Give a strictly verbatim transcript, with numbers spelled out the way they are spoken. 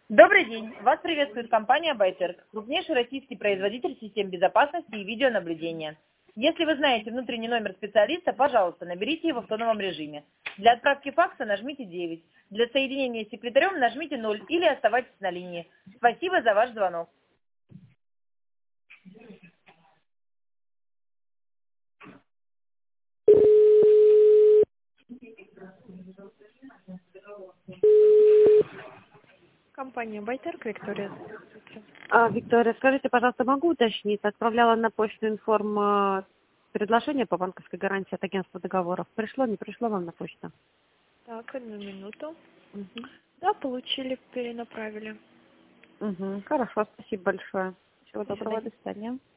Добрый день! Вас приветствует компания Байтерк, крупнейший российский производитель систем безопасности и видеонаблюдения. Если вы знаете внутренний номер специалиста, пожалуйста, наберите его в тоновом режиме. Для отправки факса нажмите девять. Для соединения с секретарем нажмите ноль или оставайтесь на линии. Спасибо за ваш звонок. Компания Байтерк, Виктория. Здравствуйте. А, Виктория, скажите, пожалуйста, могу уточнить? Отправляла на почту информ а, предложение по банковской гарантии от агентства договоров. Пришло, не пришло вам на почту? Так, одну минуту. Угу. Да, получили, перенаправили. Угу. Хорошо, спасибо большое. Всего До доброго, свидания. до свидания.